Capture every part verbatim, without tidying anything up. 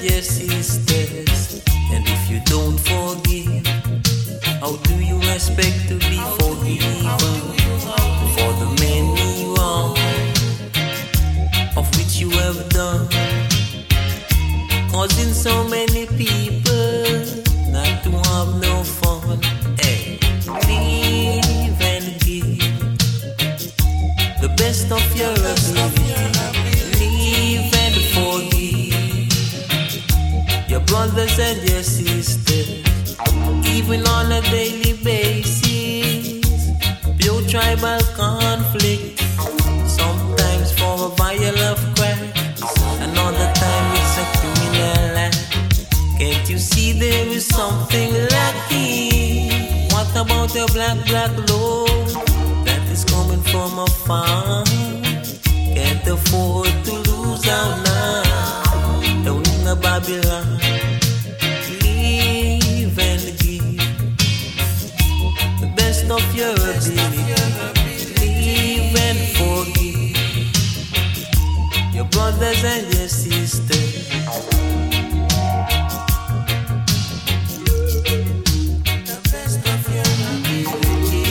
your sisters. And if you don't forgive, how do you expect to be forgiven for the many wrongs of which you have done, causing so many people not to have no fun? Hey, live and give the best of your ability. Live and forgive your brothers and your sisters, even on a daily basis. Pure tribal conflict, sometimes for a vial of crack, another time it's a criminal act. Can't you see there is something lacking? What about the black, black love that is coming from afar? Can't afford to lose out now down in the Babylon. Live and give the best of your ability. Live and forgive your brothers and your sisters. The best of your ability.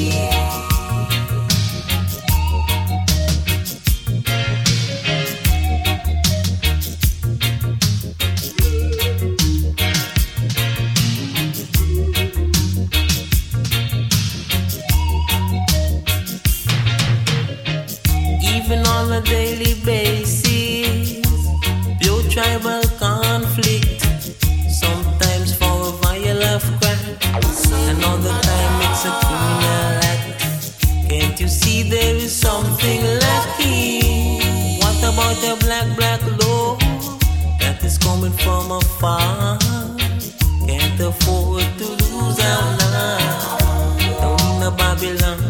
Even on a daily basis, pure tribal conflict, sometimes for a vial of crack, another time it's a criminal act. Can't you see there is something lacking? What about the black, black love that is coming from afar? Can't afford to lose our life down in the Babylon.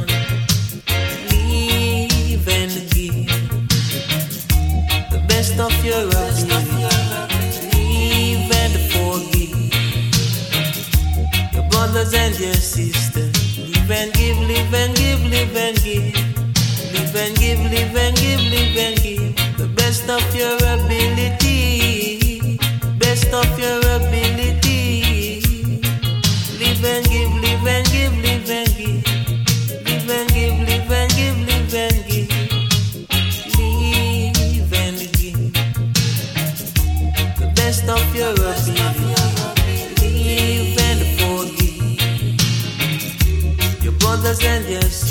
And give the best of your ability. Live and forgive your brothers and your sisters. Live and give, live and give, live and give. Live and give, live and give, live and give the best of your ability. Best of your ability. Live and give, live and give, live and give. Live and give, live and give, live and give. Live and give the best of your ability. Live and forgive your brothers and your sisters.